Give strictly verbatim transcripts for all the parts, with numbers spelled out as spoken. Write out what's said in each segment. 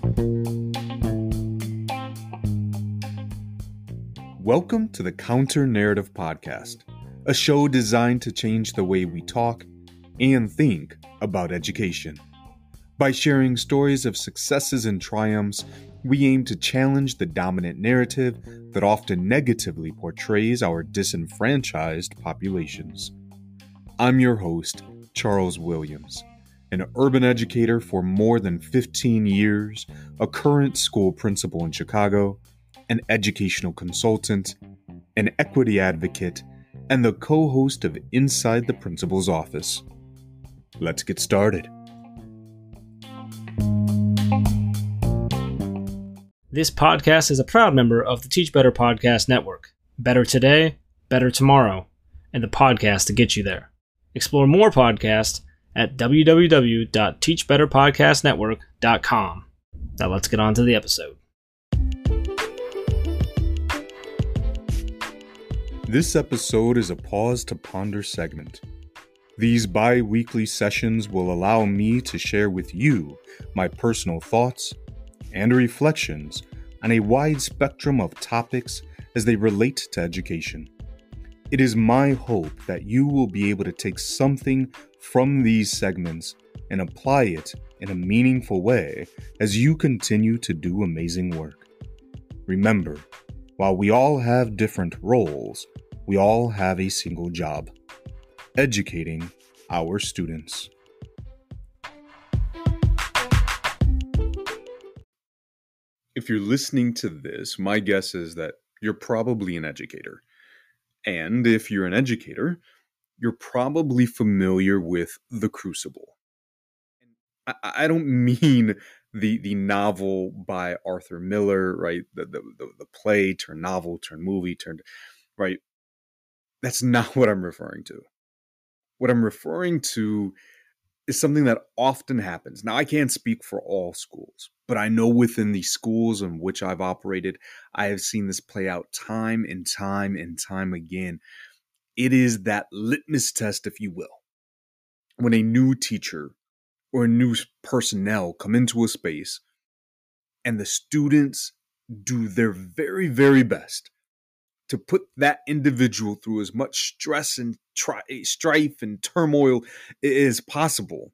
Welcome to the Counter Narrative Podcast, a show designed to change the way we talk and think about education. By sharing stories of successes and triumphs, we aim to challenge the dominant narrative that often negatively portrays our disenfranchised populations. I'm your host, Charles Williams, an urban educator for more than fifteen years, a current school principal in Chicago, an educational consultant, an equity advocate, and the co-host of Inside the Principal's Office. Let's get started. This podcast is a proud member of the Teach Better Podcast Network. Better today, better tomorrow, and the podcast to get you there. Explore more podcasts at w w w dot teach better podcast network dot com. Now let's get on to the episode. This episode is a pause to ponder segment. These bi-weekly sessions will allow me to share with you my personal thoughts and reflections on a wide spectrum of topics as they relate to education. It is my hope that you will be able to take something from these segments and apply it in a meaningful way as you continue to do amazing work. Remember, while we all have different roles, we all have a single job: educating our students. If you're listening to this, my guess is that you're probably an educator. And if you're an educator, you're probably familiar with The Crucible. I, I don't mean the the novel by Arthur Miller, right? The, the the the play turned novel, turned movie, turned, right? That's not what I'm referring to. What I'm referring to is something that often happens. Now, I can't speak for all schools, but I know within the schools in which I've operated, I have seen this play out time and time and time again. It is that litmus test, if you will, when a new teacher or a new personnel come into a space and the students do their very, very best to put that individual through as much stress and tri- strife and turmoil as possible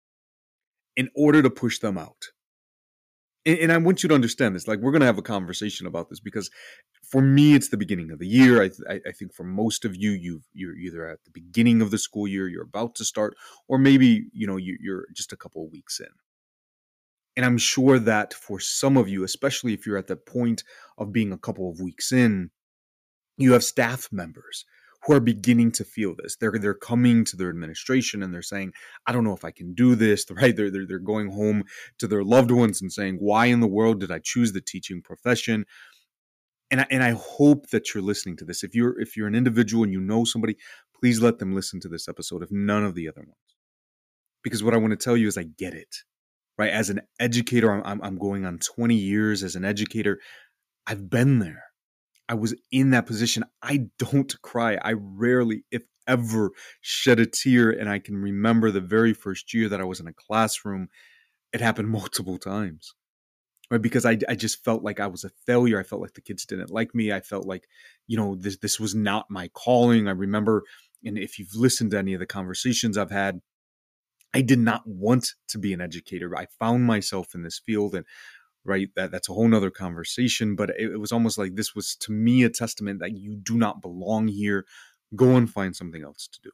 in order to push them out. And, and I want you to understand this. Like, we're going to have a conversation about this because for me, it's the beginning of the year. I, th- I think for most of you, you've, you're either at the beginning of the school year, you're about to start, or maybe, you know, you, you're just a couple of weeks in. And I'm sure that for some of you, especially if you're at the point of being a couple of weeks in, you have staff members who are beginning to feel this. They're they're coming to their administration and they're saying, I don't know if I can do this, right? They're, they're, they're going home to their loved ones and saying, why in the world did I choose the teaching profession? And I, and I hope that you're listening to this. If you're if you're an individual and you know somebody, please let them listen to this episode, if none of the other ones. Because what I want to tell you is I get it, right? As an educator, I'm, I'm going on twenty years as an educator. I've been there. I was in that position. I don't cry. I rarely, if ever, shed a tear. And I can remember the very first year that I was in a classroom, it happened multiple times, right? Because I, I just felt like I was a failure. I felt like the kids didn't like me. I felt like, you know, this, this was not my calling. I remember, and if you've listened to any of the conversations I've had, I did not want to be an educator. I found myself in this field, and right, that that's a whole nother conversation, but it, it was almost like this was, to me, a testament that you do not belong here. Go and find something else to do.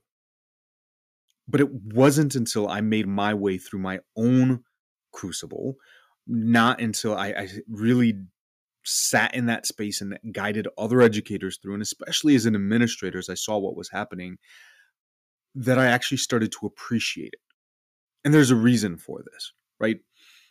But it wasn't until I made my way through my own crucible, not until I, I really sat in that space and guided other educators through, and especially as an administrator, as I saw what was happening, that I actually started to appreciate it. And there's a reason for this, right?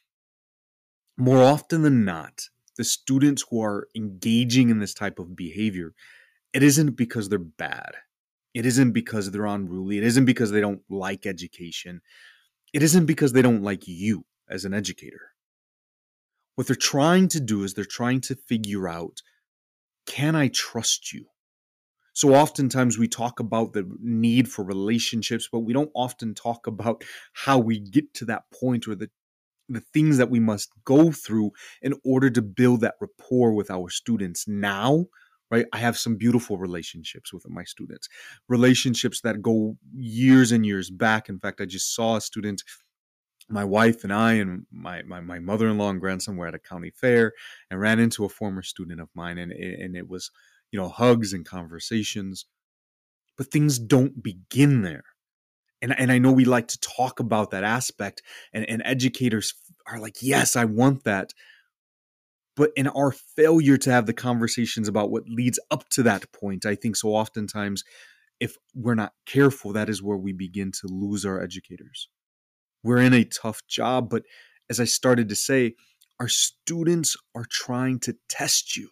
More often than not, the students who are engaging in this type of behavior, it isn't because they're bad. It isn't because they're unruly. It isn't because they don't like education. It isn't because they don't like you as an educator. What they're trying to do is they're trying to figure out, can I trust you? So oftentimes we talk about the need for relationships, but we don't often talk about how we get to that point, or the the things that we must go through in order to build that rapport with our students now, right? I have some beautiful relationships with my students, relationships that go years and years back. In fact, I just saw a student, my wife and I and my, my, my mother-in-law and grandson were at a county fair and ran into a former student of mine. And, and it was, you know, hugs and conversations, but things don't begin there. And, and I know we like to talk about that aspect, and, and educators are like, yes, I want that. But in our failure to have the conversations about what leads up to that point, I think so oftentimes, if we're not careful, that is where we begin to lose our educators. We're in a tough job, but as I started to say, our students are trying to test you.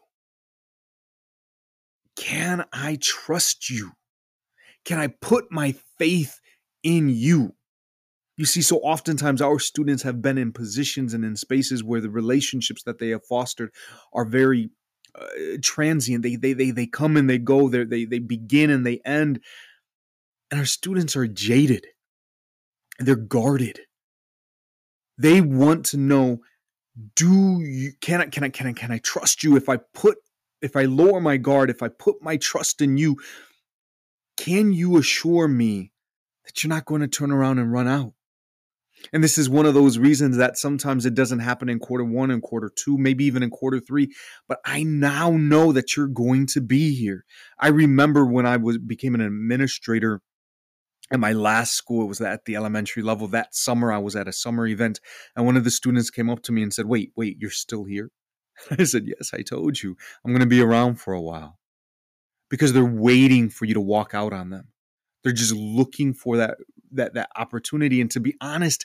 Can I trust you? Can I put my faith in you? You see, so oftentimes our students have been in positions and in spaces where the relationships that they have fostered are very uh, transient. They, they, they, they come and they go. They, they, they begin and they end. And our students are jaded. They're guarded. They want to know, do you, can I, can I, can I, can I trust you? If I put, if I lower my guard, if I put my trust in you, can you assure me that you're not going to turn around and run out? And this is one of those reasons that sometimes it doesn't happen in quarter one and quarter two, maybe even in quarter three. But I now know that you're going to be here. I remember when I was became an administrator at my last school, it was at the elementary level. That summer, I was at a summer event, and one of the students came up to me and said, wait, wait, you're still here? I said, yes, I told you. I'm going to be around for a while. Because they're waiting for you to walk out on them. They're just looking for that, that, that opportunity. And to be honest,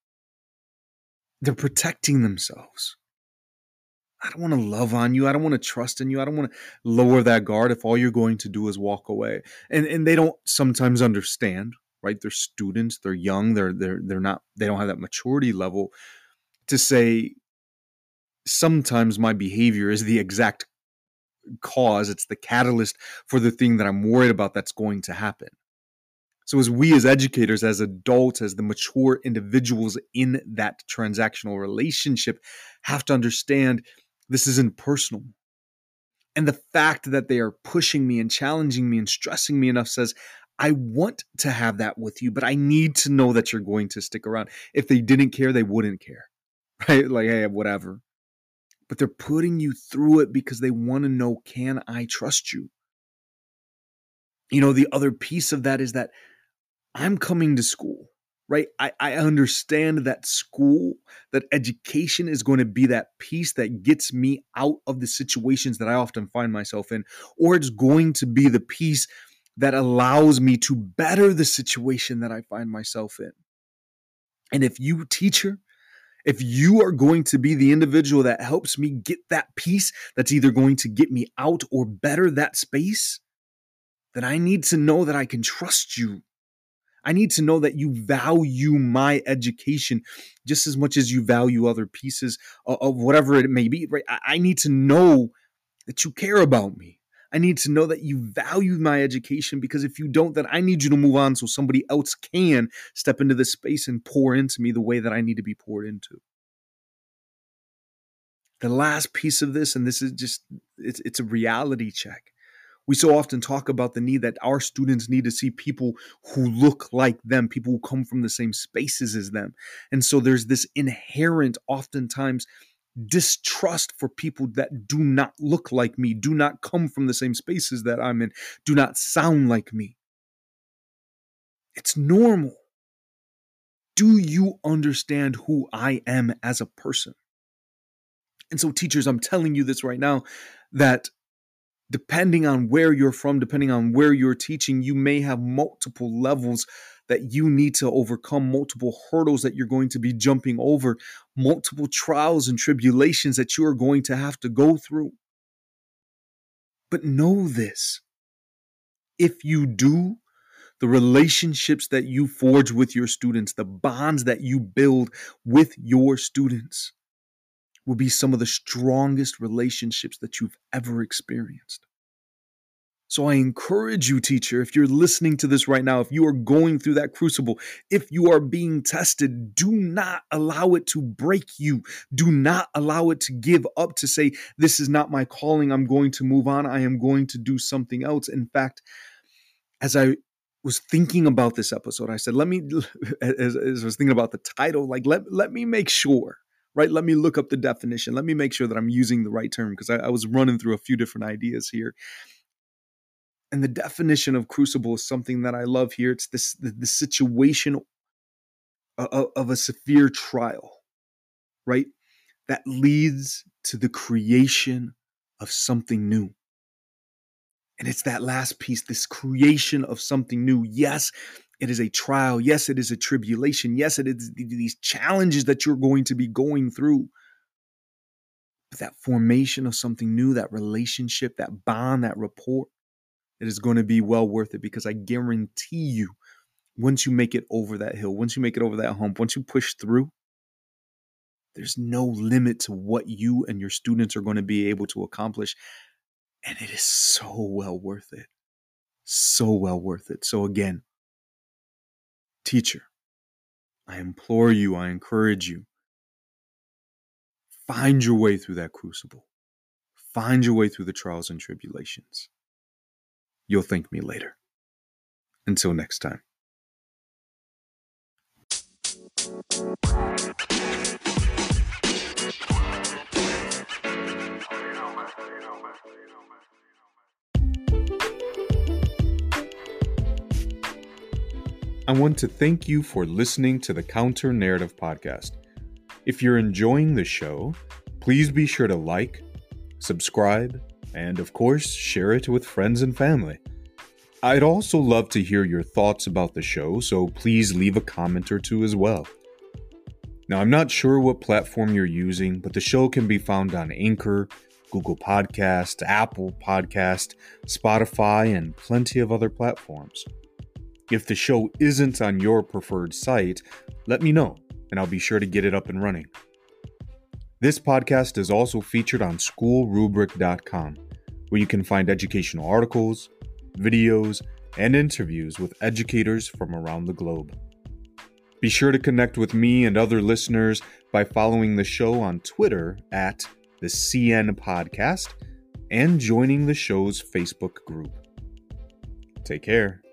they're protecting themselves. I don't want to love on you. I don't want to trust in you. I don't want to lower that guard if all you're going to do is walk away. And and they don't sometimes understand, right? They're students. They're young. They're they're they're not. They don't have that maturity level to say. Sometimes my behavior is the exact cause. It's the catalyst for the thing that I'm worried about that's going to happen. So as we as educators, as adults, as the mature individuals in that transactional relationship have to understand this isn't personal. And the fact that they are pushing me and challenging me and stressing me enough says, I want to have that with you, but I need to know that you're going to stick around. If they didn't care, they wouldn't care, right? Like, hey, whatever. But they're putting you through it because they want to know, can I trust you? You know, the other piece of that is that I'm coming to school, right? I, I understand that school, that education is going to be that piece that gets me out of the situations that I often find myself in, or it's going to be the piece that allows me to better the situation that I find myself in. And if you, teacher, if you are going to be the individual that helps me get that piece that's either going to get me out or better that space, then I need to know that I can trust you. I need to know that you value my education just as much as you value other pieces of, of whatever it may be, right? I, I need to know that you care about me. I need to know that you value my education, because if you don't, then I need you to move on so somebody else can step into this space and pour into me the way that I need to be poured into. The last piece of this, and this is just, it's, it's a reality check. We so often talk about the need that our students need to see people who look like them, people who come from the same spaces as them. And so there's this inherent, oftentimes, distrust for people that do not look like me, do not come from the same spaces that I'm in, do not sound like me. It's normal. Do you understand who I am as a person? And so, teachers, I'm telling you this right now, that depending on where you're from, depending on where you're teaching, you may have multiple levels that you need to overcome, multiple hurdles that you're going to be jumping over, multiple trials and tribulations that you are going to have to go through. But know this, if you do, the relationships that you forge with your students, the bonds that you build with your students will be some of the strongest relationships that you've ever experienced. So I encourage you, teacher, if you're listening to this right now, if you are going through that crucible, if you are being tested, do not allow it to break you. Do not allow it to give up, to say, this is not my calling. I'm going to move on. I am going to do something else. In fact, as I was thinking about this episode, I said, let me, as, as I was thinking about the title, like, let, let me make sure, right? Let me look up the definition. Let me make sure that I'm using the right term, because I, I was running through a few different ideas here. And the definition of crucible is something that I love here. It's this the, the situation of, of a severe trial, right? That leads to the creation of something new. And it's that last piece, this creation of something new. Yes, it is a trial. Yes, it is a tribulation. Yes, it is these challenges that you're going to be going through. But that formation of something new, that relationship, that bond, that rapport, it is going to be well worth it, because I guarantee you, once you make it over that hill, once you make it over that hump, once you push through, there's no limit to what you and your students are going to be able to accomplish. And it is so well worth it. So well worth it. So again, teacher, I implore you, I encourage you, find your way through that crucible. Find your way through the trials and tribulations. You'll thank me later. Until next time. I want to thank you for listening to the Counter Narrative Podcast. If you're enjoying the show, please be sure to like, subscribe, and of course, share it with friends and family. I'd also love to hear your thoughts about the show, so please leave a comment or two as well. Now, I'm not sure what platform you're using, but the show can be found on Anchor, Google Podcast, Apple Podcast, Spotify, and plenty of other platforms. If the show isn't on your preferred site, let me know, and I'll be sure to get it up and running. This podcast is also featured on school rubric dot com, where you can find educational articles, videos, and interviews with educators from around the globe. Be sure to connect with me and other listeners by following the show on Twitter at the C N Podcast and joining the show's Facebook group. Take care.